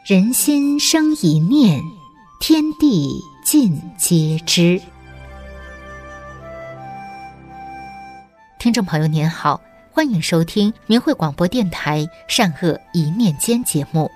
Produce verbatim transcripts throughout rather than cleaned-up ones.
人心生一念，天地尽皆知。听众朋友您好，欢迎收听明慧广播电台善恶一念间节目。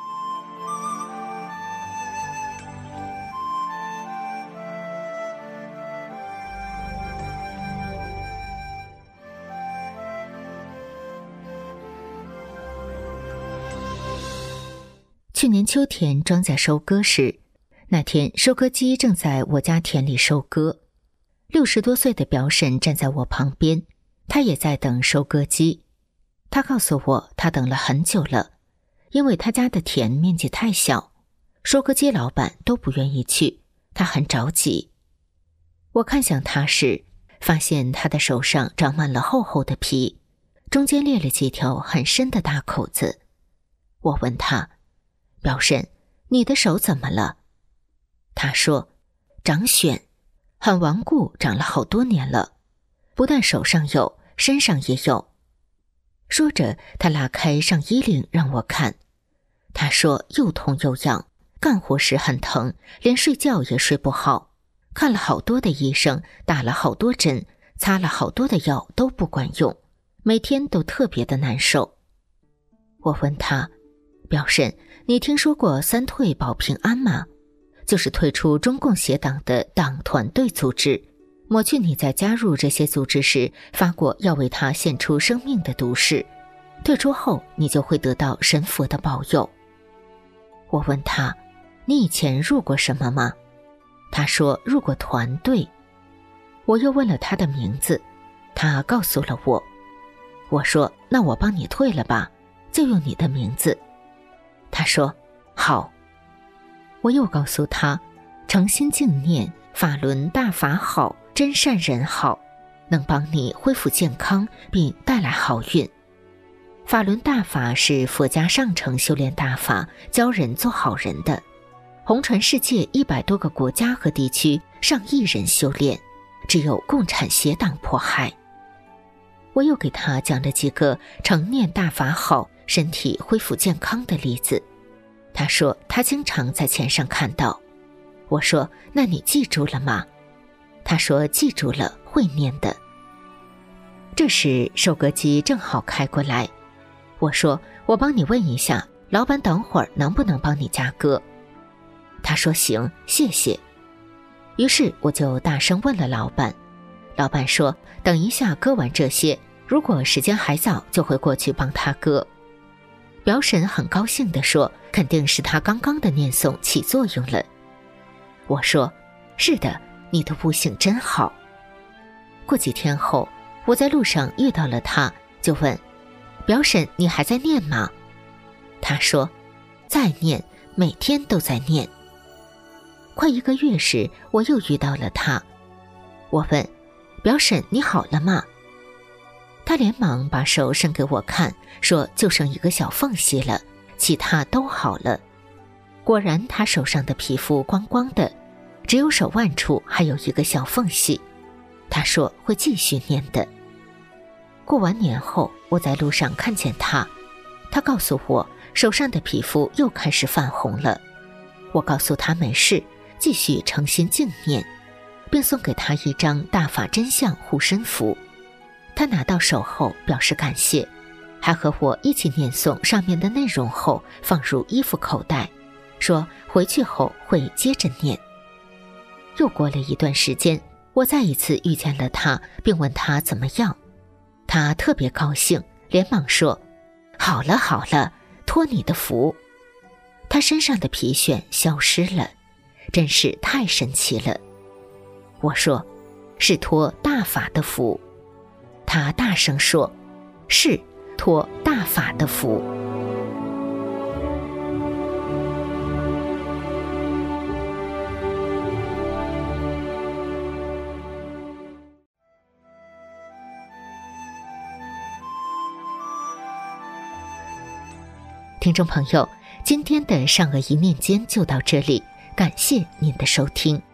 去年秋天庄稼收割时，那天收割机正在我家田里收割。六十多岁的表婶站在我旁边，她也在等收割机。她告诉我，她等了很久了，因为她家的田面积太小，收割机老板都不愿意去，她很着急。我看向她时，发现她的手上长满了厚厚的皮，中间裂了几条很深的大口子。我问她，表婶，你的手怎么了？他说，长癣，很顽固，长了好多年了，不但手上有，身上也有。说着，他拉开上衣领让我看。他说又痛又痒，干活时很疼，连睡觉也睡不好。看了好多的医生，打了好多针，擦了好多的药，都不管用，每天都特别的难受。我问他，表婶，你听说过三退保平安吗？就是退出中共协党的党团队组织，抹去你在加入这些组织时发过要为他献出生命的毒誓，退出后你就会得到神佛的保佑。我问他，你以前入过什么吗？他说入过团队。我又问了他的名字，他告诉了我。我说，那我帮你退了吧，就用你的名字。他说好。我又告诉他，诚心敬念法轮大法好，真善人好，能帮你恢复健康并带来好运。法轮大法是佛家上乘修炼大法，教人做好人的，红传世界一百多个国家和地区，上亿人修炼，只有共产邪党迫害。我又给他讲了几个诚念大法好，身体恢复健康的例子。他说他经常在钱上看到。我说，那你记住了吗？他说记住了，会念的。这时收割机正好开过来。我说，我帮你问一下老板等会儿能不能帮你加割。他说行，谢谢。于是我就大声问了老板。老板说等一下割完这些，如果时间还早就会过去帮他割。表婶很高兴地说，肯定是他刚刚的念诵起作用了。我说，是的，你的悟性真好。过几天后，我在路上遇到了他，就问，表婶，你还在念吗？他说，在念，每天都在念。快一个月时，我又遇到了他。我问，表婶，你好了吗？他连忙把手伸给我看，说就剩一个小缝隙了，其他都好了。果然他手上的皮肤光光的，只有手腕处还有一个小缝隙。他说会继续念的。过完年后，我在路上看见他，他告诉我手上的皮肤又开始泛红了。我告诉他没事，继续诚心敬念，并送给他一张大法真相护身符。他拿到手后表示感谢，还和我一起念诵上面的内容后放入衣服口袋，说回去后会接着念。又过了一段时间，我再一次遇见了他，并问他怎么样。他特别高兴，连忙说，好了好了，托你的福。他身上的皮癣消失了，真是太神奇了。我说，是托大法的福。他大声说，是托大法的福。听众朋友，今天的善恶一念间就到这里，感谢您的收听。